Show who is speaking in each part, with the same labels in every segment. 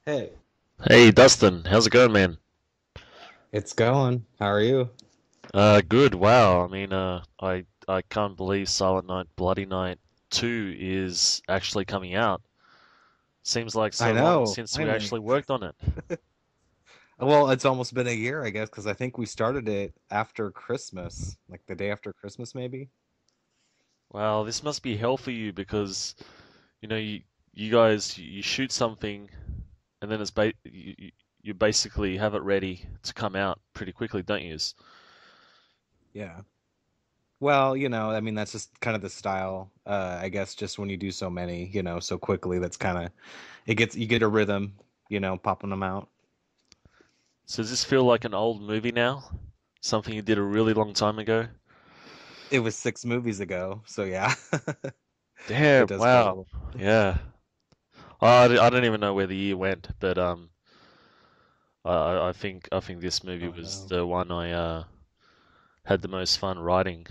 Speaker 1: Hey,
Speaker 2: Hey Dustin, how's it going, man?
Speaker 1: it's going. How are you?
Speaker 2: Good. Wow. I can't believe Silent Night, Bloody Night 2 is actually coming out. Seems like
Speaker 1: I
Speaker 2: so long
Speaker 1: know,
Speaker 2: since we
Speaker 1: finally.
Speaker 2: actually worked on it.
Speaker 1: Well, it's almost been a year, I guess, because I think we started it after Christmas, like the day after Christmas, maybe.
Speaker 2: Wow, this must be hell for you because you guys you shoot something and then you basically have it ready to come out pretty quickly, don't you?
Speaker 1: Yeah. Well, I mean, that's just kind of the style. I guess just when you do so many, so quickly, that's kind of you get a rhythm, popping them out.
Speaker 2: So does this feel like an old movie now? Something you did a really long time ago?
Speaker 1: It was 6 movies ago, so yeah, it
Speaker 2: Damn,
Speaker 1: does feel a
Speaker 2: wow.
Speaker 1: little.
Speaker 2: Yeah. I don't even know where the year went, but I think this movie
Speaker 1: Oh
Speaker 2: was
Speaker 1: no.
Speaker 2: the one I had the most fun writing.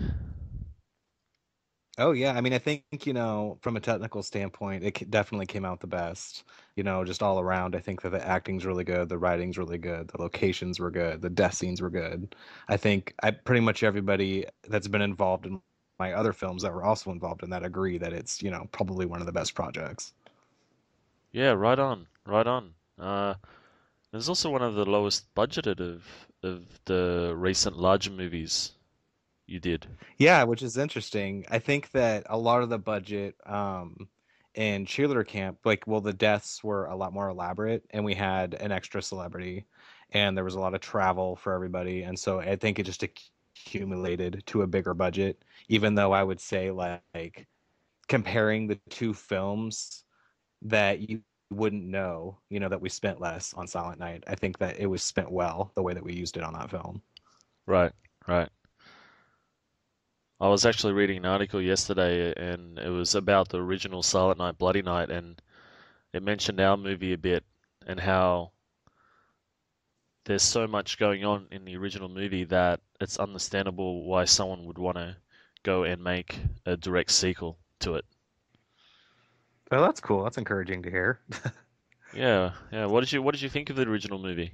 Speaker 1: Oh yeah, I mean, I think from a technical standpoint, definitely came out the best. Just all around, I think that the acting's really good, the writing's really good, the locations were good, the death scenes were good. I think I pretty much everybody that's been involved in my other films that were also involved in that agree that it's probably one of the best projects.
Speaker 2: Yeah, right on, right on. It was also one of the lowest budgeted of the recent larger movies you did.
Speaker 1: Yeah, which is interesting. I think that a lot of the budget in Cheerleader Camp, like, well, the deaths were a lot more elaborate, and we had an extra celebrity, and there was a lot of travel for everybody, and so I think it just accumulated to a bigger budget. Even though I would say, like comparing the two films, that you wouldn't know, that we spent less on Silent Night. I think that it was spent well the way that we used it on that film.
Speaker 2: Right, right. I was actually reading an article yesterday, and it was about the original Silent Night, Bloody Night, and it mentioned our movie a bit and how there's so much going on in the original movie that it's understandable why someone would want to go and make a direct sequel to it.
Speaker 1: Oh, that's cool. That's encouraging to hear.
Speaker 2: Yeah, yeah. What did you think of the original movie?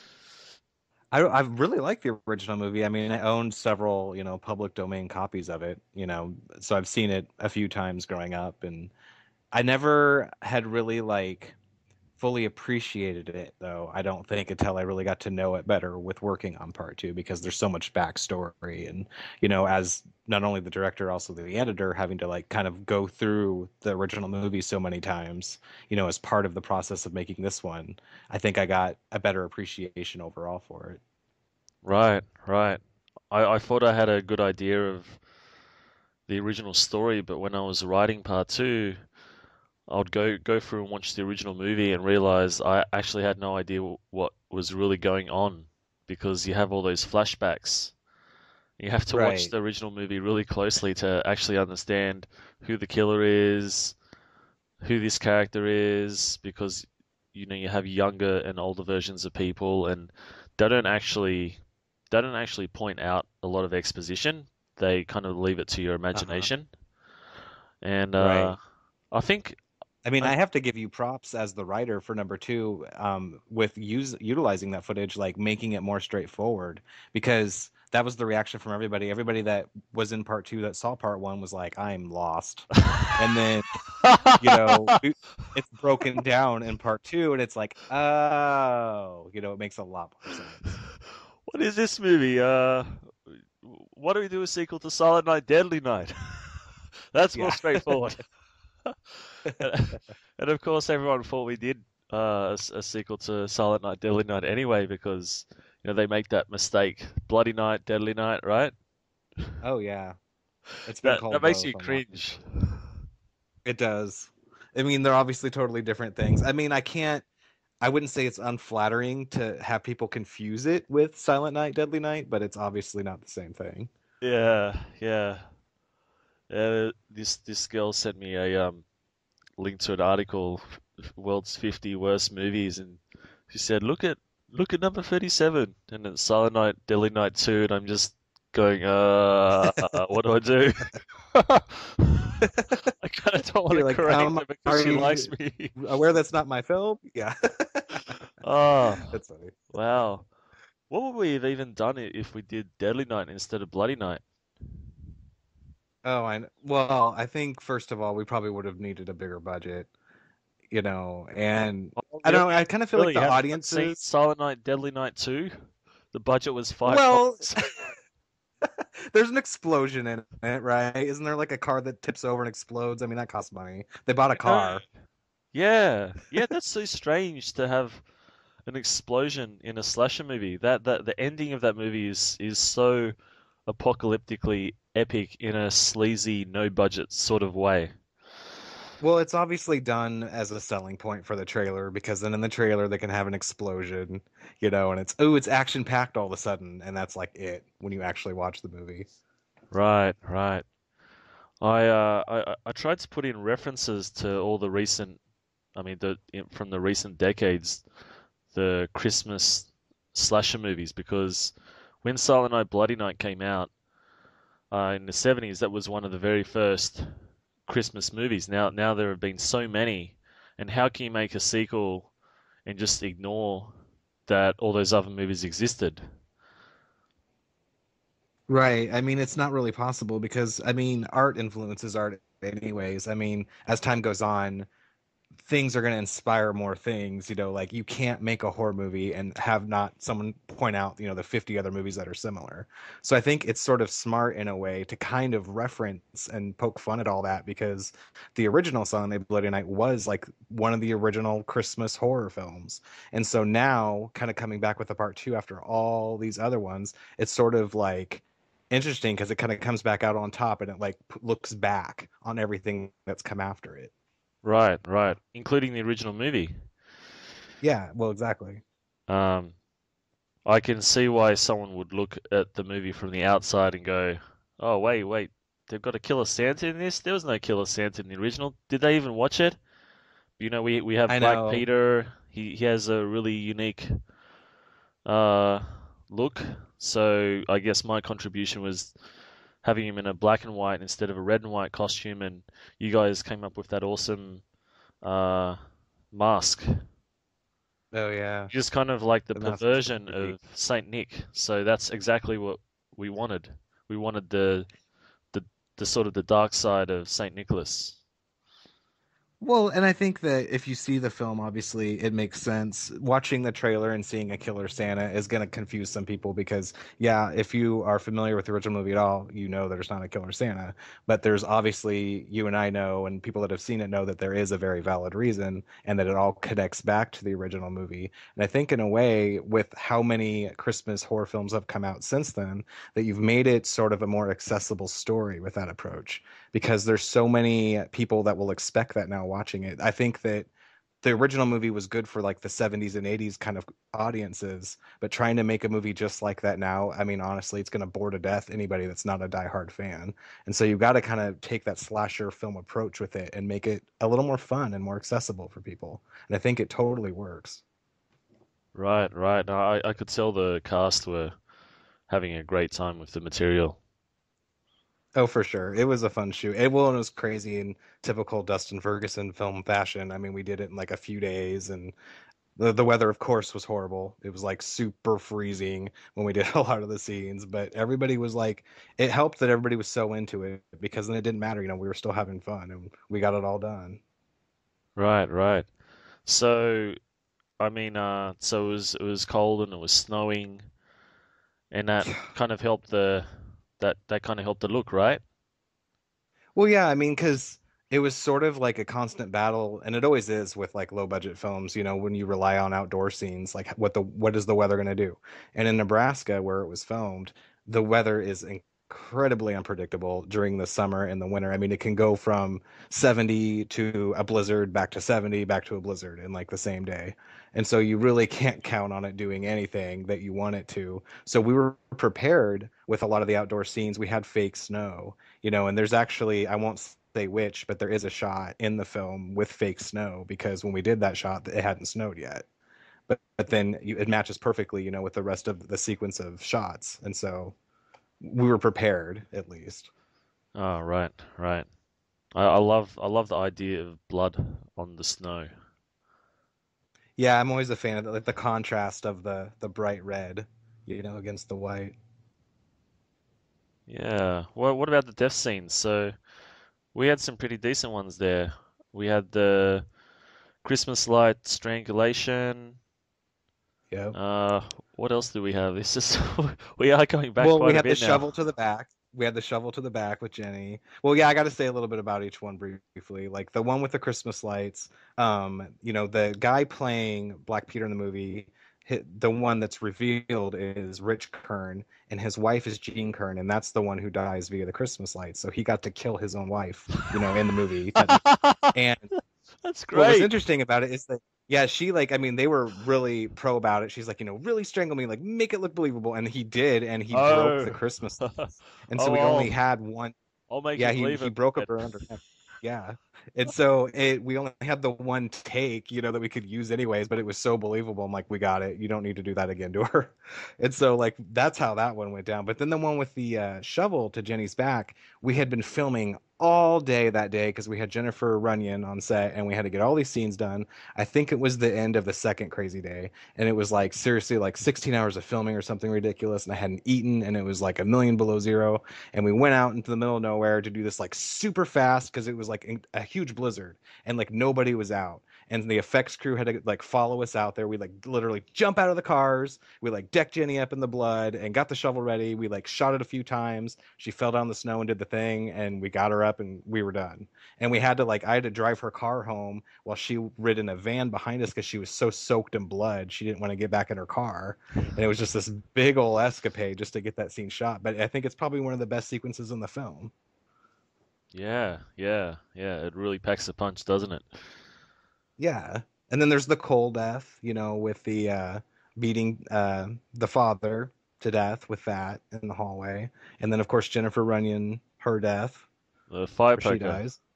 Speaker 1: I really like the original movie. I mean, I owned several, public domain copies of it, so I've seen it a few times growing up, and I never had really like fully appreciated it though. I don't think until I really got to know it better with working on part two because there's so much backstory and as not only the director, also the editor having to like kind of go through the original movie so many times, as part of the process of making this one. I think I got a better appreciation overall for it.
Speaker 2: Right, right. I thought I had a good idea of the original story, but when I was writing part two, I would go through and watch the original movie and realize I actually had no idea what was really going on because you have all those flashbacks. You have to watch
Speaker 1: Right.
Speaker 2: the original movie really closely to actually understand who the killer is, who this character is, because you have younger and older versions of people, and they don't actually they don't actually point out a lot of exposition. They kind of leave it to your
Speaker 1: Uh-huh.
Speaker 2: imagination, and
Speaker 1: Right.
Speaker 2: I think
Speaker 1: I mean,
Speaker 2: I,
Speaker 1: I have to give you props as the writer for number two, with utilizing that footage, like making it more straightforward, because that was the reaction from everybody. Everybody that was in part two that saw part one was like, "I'm lost," and then it's broken down in part two, and it's like, oh, it makes a lot more sense.
Speaker 2: what is this movie? Why do we do a sequel to Silent Night, Deadly Night? That's more
Speaker 1: Yeah.
Speaker 2: straightforward. And of course, everyone thought we did a sequel to Silent Night, Deadly Night anyway, because they make that mistake, Bloody Night, Deadly Night, right?
Speaker 1: Oh yeah, it's been
Speaker 2: That
Speaker 1: called
Speaker 2: makes
Speaker 1: both
Speaker 2: you
Speaker 1: on lots of
Speaker 2: cringe.
Speaker 1: shows. It does. I mean, they're obviously totally different things. I mean, I wouldn't say it's unflattering to have people confuse it with Silent Night, Deadly Night, but it's obviously not the same thing.
Speaker 2: Yeah, yeah. This girl sent me a link to an article, World's 50 Worst Movies, and she said, look at number 37, and it's Silent Night, Deadly Night 2, and I'm just going, what do I do? I kind of don't want to
Speaker 1: You're like,
Speaker 2: correct her because
Speaker 1: are
Speaker 2: she likes
Speaker 1: you
Speaker 2: me.
Speaker 1: aware that's not my film? Yeah.
Speaker 2: Oh,
Speaker 1: That's funny.
Speaker 2: wow. What would we have even done if we did Deadly Night instead of Bloody Night?
Speaker 1: Oh, well, I think first of all, we probably would have needed a bigger budget, and
Speaker 2: Oh,
Speaker 1: I don't know,
Speaker 2: really?
Speaker 1: I kind of feel like
Speaker 2: Really?
Speaker 1: the
Speaker 2: Haven't you seen
Speaker 1: audiences,
Speaker 2: Silent Night, Deadly Night 2? The budget was five
Speaker 1: well,
Speaker 2: dollars.
Speaker 1: there's an explosion in it, right? Isn't there like a car that tips over and explodes? I mean, that costs money. They bought a
Speaker 2: I know.
Speaker 1: car.
Speaker 2: Yeah. Yeah, that's so strange to have an explosion in a slasher movie. That the ending of that movie is so apocalyptically epic in a sleazy, no budget sort of way.
Speaker 1: Well, it's obviously done as a selling point for the trailer because then in the trailer they can have an explosion, and it's action packed all of a sudden, and that's like it when you actually watch the movie.
Speaker 2: Right, right. I tried to put in references to all the recent, I mean, from the recent decades, the Christmas slasher movies, because when Silent Night, Bloody Night came out in the 70s, that was one of the very first Christmas movies. Now there have been so many, and how can you make a sequel and just ignore that all those other movies existed?
Speaker 1: Right. I mean, it's not really possible because, I mean, art influences art anyways. I mean, as time goes on, things are going to inspire more things, like you can't make a horror movie and have not someone point out, the 50 other movies that are similar. So I think it's sort of smart in a way to kind of reference and poke fun at all that because the original Silent Night Bloody Night was like one of the original Christmas horror films. And so now kind of coming back with a part two after all these other ones, it's sort of like interesting because it kind of comes back out on top and it like looks back on everything that's come after it.
Speaker 2: Right, right, including the original movie.
Speaker 1: Yeah, well, exactly.
Speaker 2: Um, I can see why someone would look at the movie from the outside and go, "Oh, wait, they've got a Killer Santa in this? There was no Killer Santa in the original. Did they even watch it?" We have
Speaker 1: I
Speaker 2: Black
Speaker 1: know.
Speaker 2: Peter. He has a really unique uh look. So I guess my contribution was having him in a black and white instead of a red and white costume, and you guys came up with that awesome uh mask.
Speaker 1: Oh yeah,
Speaker 2: Just kind of like the
Speaker 1: the mask was
Speaker 2: perversion
Speaker 1: creepy.
Speaker 2: of Saint Nick. So that's exactly what we wanted. We wanted the the sort of the dark side of Saint Nicholas.
Speaker 1: Well, and I think that if you see the film, obviously it makes sense. Watching the trailer and seeing a killer Santa is going to confuse some people because, yeah, if you are familiar with the original movie at all, you know there's not a killer Santa. But there's obviously, you and I know, and people that have seen it know that there is a very valid reason and that it all connects back to the original movie. And I think, in a way, with how many Christmas horror films have come out since then, that you've made it sort of a more accessible story with that approach because there's so many people that will expect that now watching it. I think that the original movie was good for like the 70s and 80s kind of audiences, but trying to make a movie just like that now, I mean, honestly, it's going to bore to death anybody that's not a diehard fan. And so you've got to kind of take that slasher film approach with it and make it a little more fun and more accessible for people. And I think it totally works.
Speaker 2: Right, right. No, I could tell the cast were having a great time with the material.
Speaker 1: Oh, for sure. It was a fun shoot. It was crazy in typical Dustin Ferguson film fashion. I mean, we did it in like a few days, and the weather, of course, was horrible. It was like super freezing when we did a lot of the scenes, but everybody was like, it helped that everybody was so into it because then it didn't matter. We were still having fun and we got it all done.
Speaker 2: Right, right. So, I mean, so it was cold and it was snowing, and that kind of helped that kind of helped the look, right?
Speaker 1: Well, yeah, I mean, because it was sort of like a constant battle, and it always is with like low budget films, when you rely on outdoor scenes, like what is the weather going to do? And in Nebraska, where it was filmed, the weather is incredibly unpredictable during the summer and the winter. I mean, it can go from 70 to a blizzard, back to 70, back to a blizzard in like the same day. And so you really can't count on it doing anything that you want it to. So we were prepared with a lot of the outdoor scenes. We had fake snow, and there's actually, I won't say which, but there is a shot in the film with fake snow because when we did that shot, it hadn't snowed yet. But then it matches perfectly, with the rest of the sequence of shots. And so we were prepared at least.
Speaker 2: Oh, right, right. I love the idea of blood on the snow.
Speaker 1: Yeah, I'm always a fan of like the contrast of the bright red, against the white.
Speaker 2: Yeah. Well, what about the death scenes? So we had some pretty decent ones there. We had the Christmas light strangulation.
Speaker 1: Yeah.
Speaker 2: Uh, what else do we have? This is we are going back
Speaker 1: Well, we
Speaker 2: quite a
Speaker 1: had the
Speaker 2: bit now.
Speaker 1: shovel to the back. We had the shovel to the back with Jenny. Well, yeah, I got to say a little bit about each one briefly. Like the one with the Christmas lights. The guy playing Black Peter in the movie, the one that's revealed is Rich Kern, and his wife is Jean Kern, and that's the one who dies via the Christmas lights. So he got to kill his own wife, in the movie technically. And
Speaker 2: That's
Speaker 1: what was
Speaker 2: great.
Speaker 1: interesting about it is that yeah, she like I mean they were really pro about it. She's like, really strangle me, like make it look believable, and he did, and he broke the
Speaker 2: Oh.
Speaker 1: Christmas lights, and so
Speaker 2: Oh,
Speaker 1: we only had one.
Speaker 2: I'll make you
Speaker 1: Yeah, he
Speaker 2: believe
Speaker 1: he
Speaker 2: it
Speaker 1: broke up
Speaker 2: then.
Speaker 1: her under. Yeah, and so we only had the one take, that we could use anyways, but it was so believable. I'm like, we got it. You don't need to do that again to her. And so like that's how that one went down. But then the one with the shovel to Jenny's back, we had been filming all day that day because we had Jennifer Runyon on set and we had to get all these scenes done. I think it was the end of the second crazy day, and it was like seriously like 16 hours of filming or something ridiculous, and I hadn't eaten, and it was like a million below zero, and we went out into the middle of nowhere to do this like super fast because it was like a huge blizzard and like nobody was out, and the effects crew had to like follow us out there. We like literally jump out of the cars, we like decked Jenny up in the blood and got the shovel ready. We like shot it a few times, she fell down the snow and did the thing, and we got her up and we were done. And we had to like I had to drive her car home while she rid in a van behind us because she was so soaked in blood she didn't want to get back in her car, and it was just this big old escapade just to get that scene shot. But I think it's probably one of the best sequences in the film.
Speaker 2: Yeah, yeah, yeah. It really packs a punch, doesn't it?
Speaker 1: Yeah. And then there's the Cole death, with the beating the father to death with that in the hallway. And then of course Jennifer Runyon, her death,
Speaker 2: The fire
Speaker 1: where she
Speaker 2: poker.
Speaker 1: dies.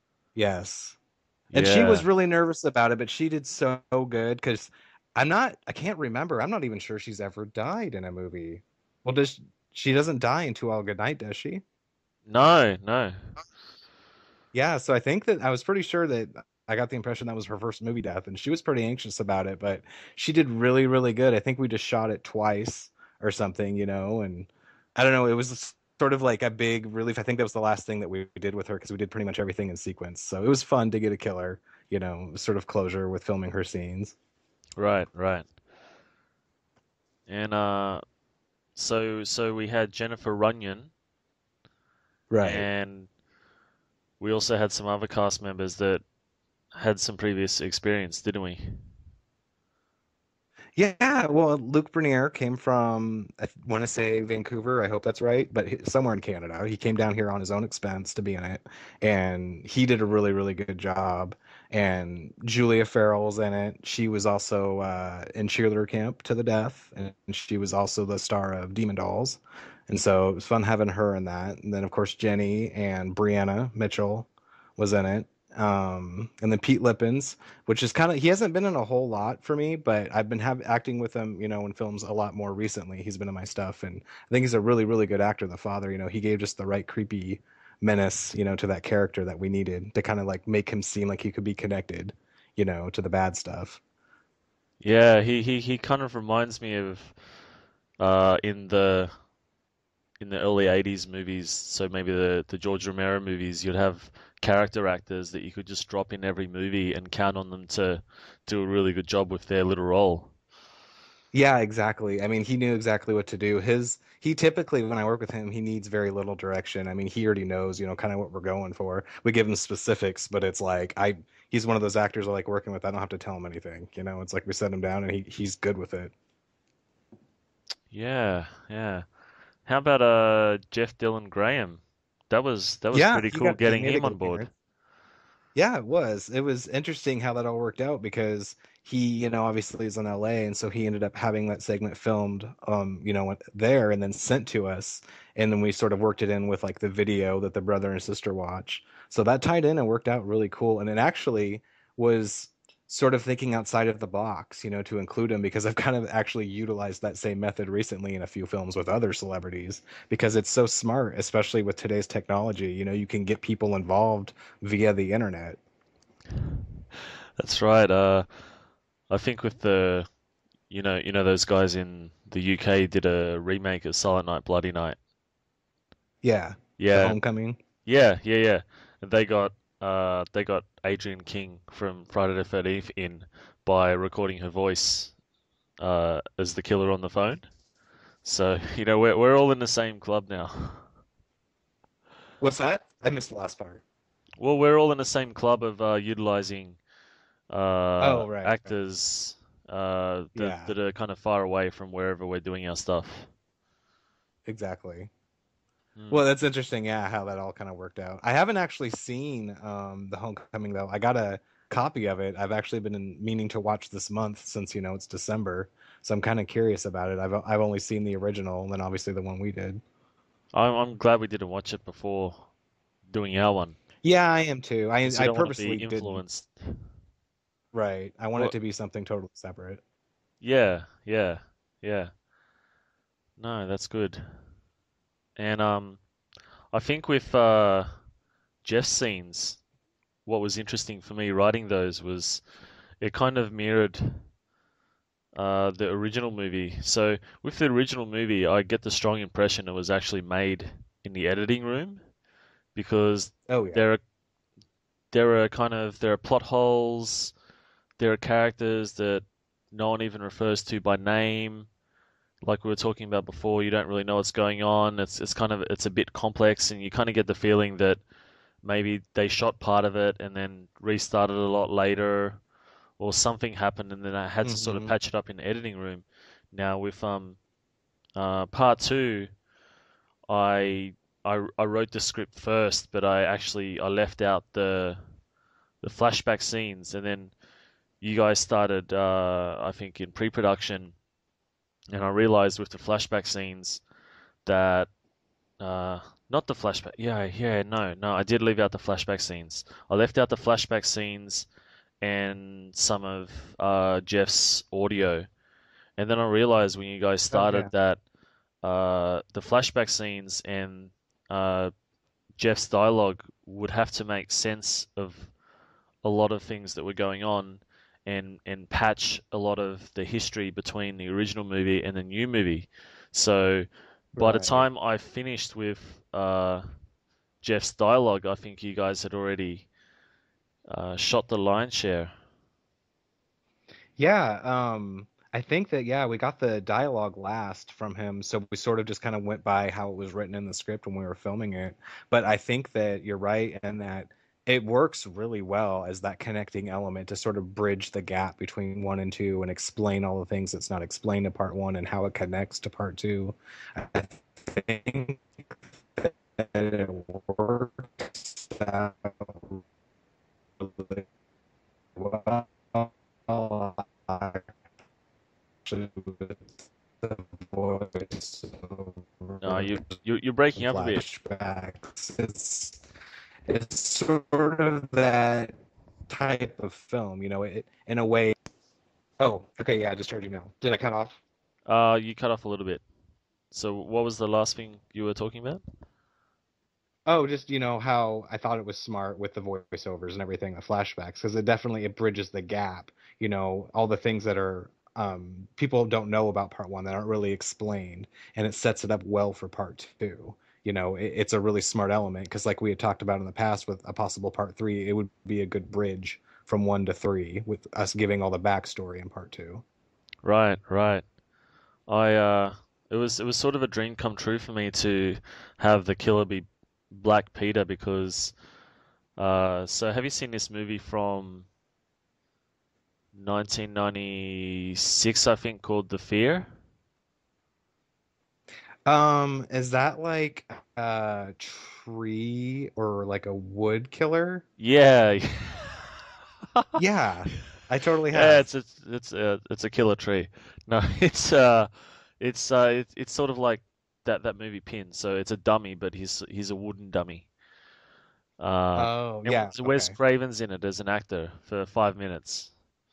Speaker 1: Yes. And she was
Speaker 2: Yeah.
Speaker 1: really nervous about it, but she did so good because I can't remember. I'm not even sure she's ever died in a movie. Well, she doesn't die in Two All Good Night, does she?
Speaker 2: No, no.
Speaker 1: Yeah, so I think that I was pretty sure that I got the impression that was her first movie death, and she was pretty anxious about it, but she did really, really good. I think we just shot it twice or something, and I don't know, it was sort of like a big relief. I think that was the last thing that we did with her because we did pretty much everything in sequence. So it was fun to get a killer, sort of closure with filming her scenes.
Speaker 2: Right, right. And so we had Jennifer Runyon,
Speaker 1: Right.
Speaker 2: and we also had some other cast members that had some previous experience, didn't we?
Speaker 1: Yeah, well, Luc Bernier came from, I want to say Vancouver. I hope that's right, but somewhere in Canada. He came down here on his own expense to be in it, and he did a really, really good job. And Julia Farrell's in it. She was also in Cheerleader Camp to the Death, and she was also the star of Demon Dolls. And so it was fun having her in that. And then, of course, Jenny and Brianna Mitchell was in it. And then Pete Lippens, which is kind of he hasn't been in a whole lot for me, but I've been acting with him, in films a lot more recently. He's been in my stuff, and I think he's a really, really good actor. The father, he gave just the right creepy menace, to that character that we needed to kind of like make him seem like he could be connected, to the bad stuff.
Speaker 2: Yeah, he kind of reminds me of in the early 80s movies, so maybe the George Romero movies, you'd have character actors that you could just drop in every movie and count on them to do a really good job with their little role.
Speaker 1: Yeah, exactly. I mean, he knew exactly what to do. He typically, when I work with him, he needs very little direction. I mean, he already knows, kind of what we're going for. We give him specifics, but it's like he's one of those actors I like working with. I don't have to tell him anything. It's like we set him down and he's good with it.
Speaker 2: Yeah, yeah. How about Jeff Dylan Graham? That was
Speaker 1: Yeah,
Speaker 2: pretty
Speaker 1: he
Speaker 2: cool
Speaker 1: got he
Speaker 2: getting
Speaker 1: made a
Speaker 2: him
Speaker 1: good
Speaker 2: on board.
Speaker 1: appearance. Yeah, it was. It was interesting how that all worked out because he, obviously is in LA, and so he ended up having that segment filmed, there and then sent to us, and then we sort of worked it in with like the video that the brother and sister watch. So that tied in and worked out really cool, and it actually was sort of thinking outside of the box, to include him because I've kind of actually utilized that same method recently in a few films with other celebrities because it's so smart, especially with today's technology. You can get people involved via the internet.
Speaker 2: That's right. I think with the those guys in the UK did a remake of Silent Night, Bloody Night.
Speaker 1: Yeah, the
Speaker 2: Yeah,
Speaker 1: Homecoming.
Speaker 2: yeah. And they got Adrian King from Friday the 13th in by recording her voice as the killer on the phone. So, we're all in the same club now.
Speaker 1: What's that? I missed the last part.
Speaker 2: Well, we're all in the same club of utilizing
Speaker 1: Oh, right.
Speaker 2: actors that
Speaker 1: Yeah,
Speaker 2: that are kind of far away from wherever we're doing our stuff.
Speaker 1: exactly.
Speaker 2: Hmm.
Speaker 1: Well, that's interesting, yeah, how that all kind of worked out. I haven't actually seen The Homecoming though. I got a copy of it. I've actually been meaning to watch this month since it's December, so I'm kind of curious about it. I've only seen the original, and then obviously the one we did.
Speaker 2: I'm glad we didn't watch it before doing our one
Speaker 1: Yeah, I am too. I
Speaker 2: because you
Speaker 1: I
Speaker 2: don't want to be
Speaker 1: purposely didn't.
Speaker 2: influenced.
Speaker 1: Right. I want it
Speaker 2: Well,
Speaker 1: to be something totally separate.
Speaker 2: yeah. No, that's good. And I think with Jeff's scenes, what was interesting for me writing those was it kind of mirrored the original movie. So with the original movie, I get the strong impression it was actually made in the editing room because
Speaker 1: Oh yeah.
Speaker 2: there are there are plot holes, there are characters that no one even refers to by name. Like we were talking about before, you don't really know what's going on. It's a bit complex, and you kind of get the feeling that maybe they shot part of it and then restarted a lot later, or something happened and then I had to sort of
Speaker 1: Mm-hmm.
Speaker 2: patch it up in the editing room. Now with part two, I I wrote the script first, but I left out the flashback scenes, and then you guys started I think in pre-production, and I realized with the flashback scenes that uh, not the flashback. Yeah, no, I did leave out the flashback scenes. I left out the flashback scenes and some of Jeff's audio. And then I realized when you guys
Speaker 1: Oh
Speaker 2: started
Speaker 1: yeah.
Speaker 2: that the flashback scenes and uh, Jeff's dialogue would have to make sense of a lot of things that were going on and patch a lot of the history between the original movie and the new movie. So by the
Speaker 1: Right.
Speaker 2: time I finished with Jeff's dialogue, I think you guys had already shot the lion's share.
Speaker 1: Yeah, I think that yeah, we got the dialogue last from him, so we sort of just kind of went by how it was written in the script when we were filming it. But I think that you're right and that it works really well as that connecting element to sort of bridge the gap between one and two and explain all the things that's not explained in part one and how it connects to part two. I think that it works out really well. Actually with the voice
Speaker 2: No,
Speaker 1: over
Speaker 2: you're breaking
Speaker 1: and
Speaker 2: up a bit.
Speaker 1: flashbacks. It's sort of that type of film, it in a way. Oh, okay, yeah, I just heard you now. Did I cut off?
Speaker 2: You cut off a little bit. So what was the last thing you were talking about?
Speaker 1: Oh, just how I thought it was smart with the voiceovers and everything, the flashbacks, because it bridges the gap. All the things that are people don't know about part one that aren't really explained, and it sets it up well for part two. It's a really smart element because, like we had talked about in the past, with a possible part three, it would be a good bridge from one to three with us giving all the backstory in part two.
Speaker 2: Right. I it was sort of a dream come true for me to have the killer be Black Peter because so have you seen this movie from 1996, I think, called The Fear?
Speaker 1: Is that like a tree or like a wood killer?
Speaker 2: Yeah.
Speaker 1: Yeah, I totally
Speaker 2: Yeah,
Speaker 1: have.
Speaker 2: it's a killer tree. No, it's sort of like that movie Pin. So it's a dummy, but he's a wooden dummy. Uh,
Speaker 1: Oh,
Speaker 2: and
Speaker 1: yeah,
Speaker 2: Wes
Speaker 1: okay.
Speaker 2: Craven's in it as an actor for 5 minutes.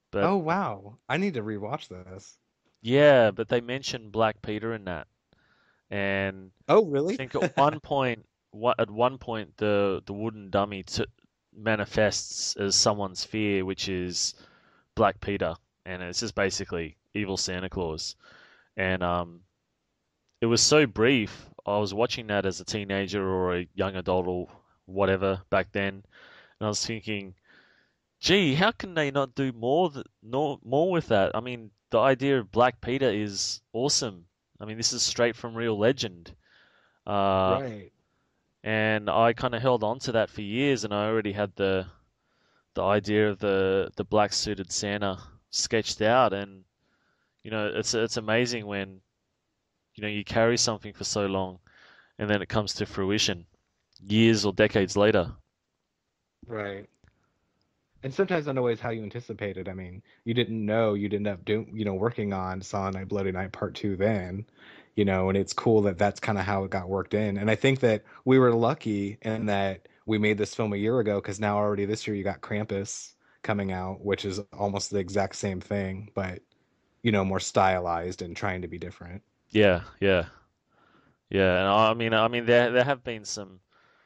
Speaker 2: But
Speaker 1: Oh wow, I need to rewatch this.
Speaker 2: yeah, but they mentioned Black Peter in that, and
Speaker 1: Oh
Speaker 2: I
Speaker 1: really?
Speaker 2: think at one point, at one point, the wooden dummy manifests as someone's fear, which is Black Peter, and it's just basically evil Santa Claus. And it was so brief. I was watching that as a teenager or a young adult or whatever back then, and I was thinking, gee, how can they not do more with that? I mean, the idea of Black Peter is awesome. I mean, this is straight from real legend. Uh,
Speaker 1: Right.
Speaker 2: and I kind of held on to that for years, and I already had the idea of the black suited Santa sketched out, and it's amazing when you carry something for so long, and then it comes to fruition years or decades later.
Speaker 1: Right. And sometimes not always how you anticipated. I mean, you didn't know you'd end up doing, working on Silent Night, Bloody Night Part Two then, and it's cool that that's kind of how it got worked in. And I think that we were lucky in that we made this film a year ago because now already this year you got Krampus coming out, which is almost the exact same thing, but more stylized and trying to be different.
Speaker 2: Yeah, yeah, yeah. And I mean, there have been some.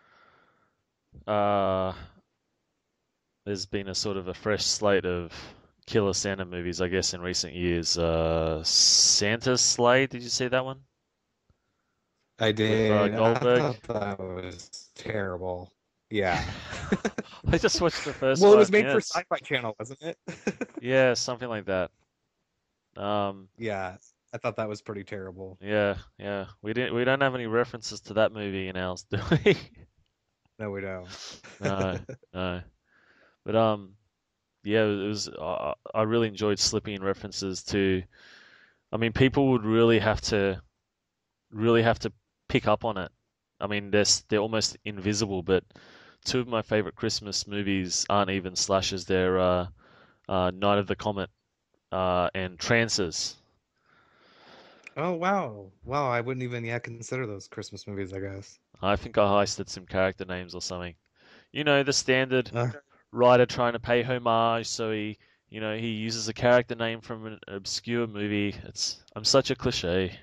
Speaker 2: Uh, there's been a sort of a fresh slate of killer Santa movies, I guess, in recent years. Santa's Slay, did you see that one
Speaker 1: I
Speaker 2: with
Speaker 1: did. I
Speaker 2: Goldberg?
Speaker 1: thought that was terrible. Yeah.
Speaker 2: I just watched the first
Speaker 1: Well, it was
Speaker 2: five
Speaker 1: made for
Speaker 2: minutes.
Speaker 1: Sci-Fi Channel, wasn't it?
Speaker 2: Yeah, something like that. Um,
Speaker 1: Yeah, I thought that was pretty terrible.
Speaker 2: yeah, yeah. We don't have any references to that movie in ours, do we?
Speaker 1: No, we don't.
Speaker 2: No, no. But yeah, it was. I really enjoyed slipping in references to. I mean, people would really have to pick up on it. I mean, they're almost invisible, but two of my favorite Christmas movies aren't even slashes. They're Night of the Comet and Trances.
Speaker 1: Oh wow. Wow, I wouldn't even yet consider those Christmas movies, I guess.
Speaker 2: I think I heisted some character names or something. You know, the standard
Speaker 1: Uh,
Speaker 2: writer trying to pay homage, so he uses a character name from an obscure movie. I'm such a cliche.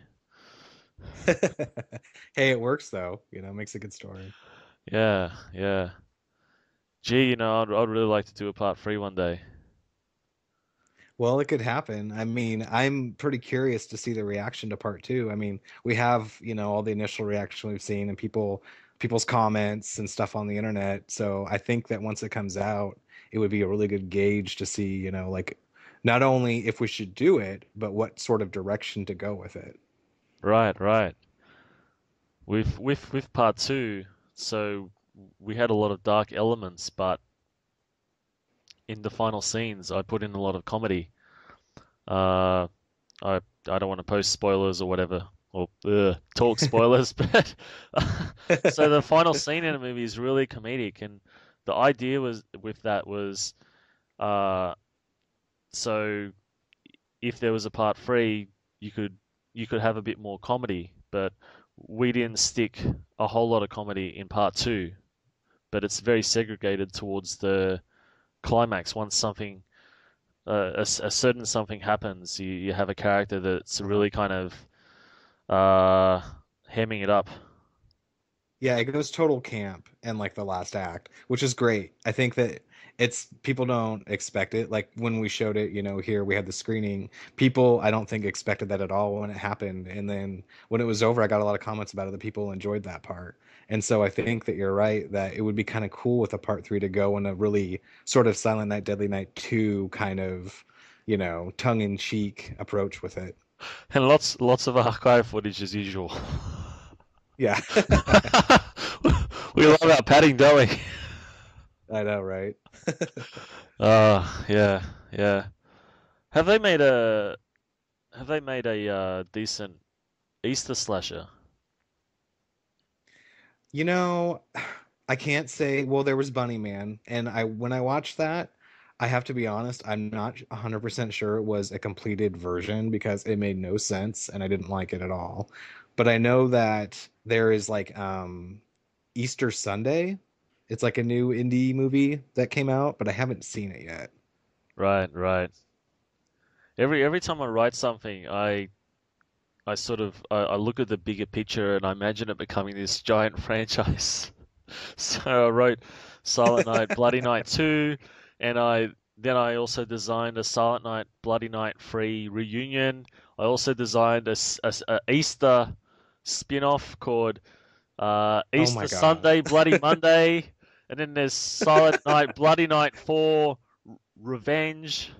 Speaker 1: Hey, it works though, makes a good story.
Speaker 2: Yeah, yeah. Gee, I'd really like to do a part three one day.
Speaker 1: Well, it could happen. I mean, I'm pretty curious to see the reaction to part two. I mean, we have, all the initial reaction we've seen and people's comments and stuff on the internet. So I think that once it comes out, it would be a really good gauge to see, like not only if we should do it, but what sort of direction to go with it.
Speaker 2: Right, right. With part two, so we had a lot of dark elements, but in the final scenes, I put in a lot of comedy. Uh, I don't want to post spoilers or whatever, or talk spoilers, but so the final scene in the movie is really comedic, and the idea was with that was uh, so if there was a part three, you could you could have a bit more comedy, but we didn't stick a whole lot of comedy in part two, but it's very segregated towards the climax. Once something a certain something happens, you have a character that's
Speaker 1: Uh-huh.
Speaker 2: really kind of uh, hemming it up.
Speaker 1: Yeah, it goes total camp in like the last act, which is great. I think that it's people don't expect it. Like when we showed it, here we had the screening. People, I don't think expected that at all when it happened. And then when it was over, I got a lot of comments about it that people enjoyed that part. And so I think that you're right that it would be kind of cool with a part three to go in a really sort of Silent Night, Deadly Night 2 kind of, tongue-in-cheek approach with it.
Speaker 2: And lots of archive footage as usual.
Speaker 1: Yeah,
Speaker 2: We love our padding, don't we?
Speaker 1: I know, right?
Speaker 2: Yeah, yeah. Have they made a have they made a decent Easter slasher?
Speaker 1: You know, I can't say, well, there was Bunny Man, and I when I watched that, I have to be honest, I'm not 100% sure it was a completed version because it made no sense and I didn't like it at all. But I know that there is like Easter Sunday. It's like a new indie movie that came out, but I haven't seen it yet.
Speaker 2: Right, right. Every time I write something, I sort of I look at the bigger picture and I imagine it becoming this giant franchise. So I wrote Silent Night, Bloody Night 2, and I also designed a Silent Night, Bloody Night 3 reunion. I also designed a Easter spin-off called
Speaker 1: Oh my
Speaker 2: Easter
Speaker 1: God.
Speaker 2: Sunday, Bloody Monday, and then there's Silent Night, Bloody Night 4, Revenge.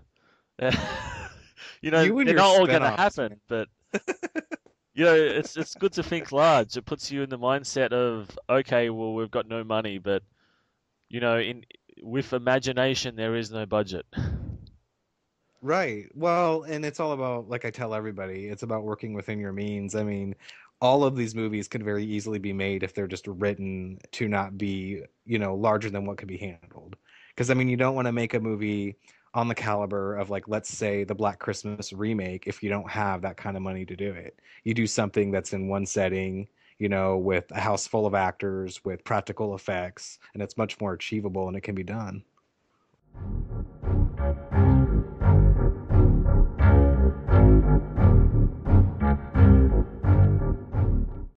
Speaker 1: You and
Speaker 2: They're
Speaker 1: your
Speaker 2: not all going to
Speaker 1: spin-offs, man.
Speaker 2: happen, but it's good to think large. It puts you in the mindset of, okay, well, we've got no money, but in with imagination, there is no budget.
Speaker 1: Right. Well, and it's all about, like I tell everybody, it's about working within your means. I mean, all of these movies could very easily be made if they're just written to not be, larger than what could be handled. Because, I mean, you don't want to make a movie on the caliber of, like, let's say, the Black Christmas remake if you don't have that kind of money to do it. You do something that's in one setting, with a house full of actors, with practical effects, and it's much more achievable and it can be done.